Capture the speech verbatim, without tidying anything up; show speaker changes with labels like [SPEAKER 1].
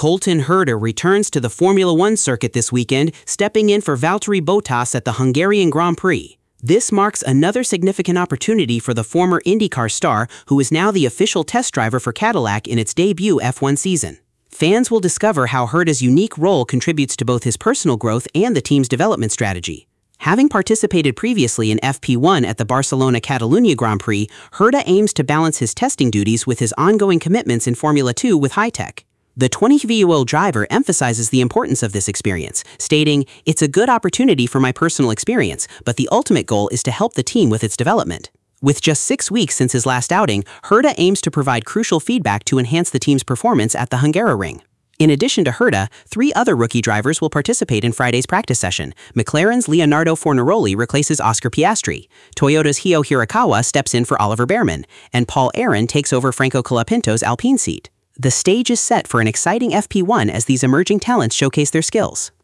[SPEAKER 1] Colton Herta returns to the Formula One circuit this weekend, stepping in for Valtteri Bottas at the Hungarian Grand Prix. This marks another significant opportunity for the former IndyCar star, who is now the official test driver for Cadillac in its debut F one season. Fans will discover how Herta's unique role contributes to both his personal growth and the team's development strategy. Having participated previously in F P one at the Barcelona Catalunya Grand Prix, Herta aims to balance his testing duties with his ongoing commitments in Formula two with high-tech. The twenty-year-old driver emphasizes the importance of this experience, stating, "It's a good opportunity for my personal experience, but the ultimate goal is to help the team with its development." With just six weeks since his last outing, Herta aims to provide crucial feedback to enhance the team's performance at the Hungaroring. In addition to Herta, three other rookie drivers will participate in Friday's practice session. McLaren's Leonardo Fornaroli replaces Oscar Piastri, Toyota's Hio Hirakawa steps in for Oliver Bearman, and Paul Aron takes over Franco Colapinto's Alpine seat. The stage is set for an exciting F P one as these emerging talents showcase their skills.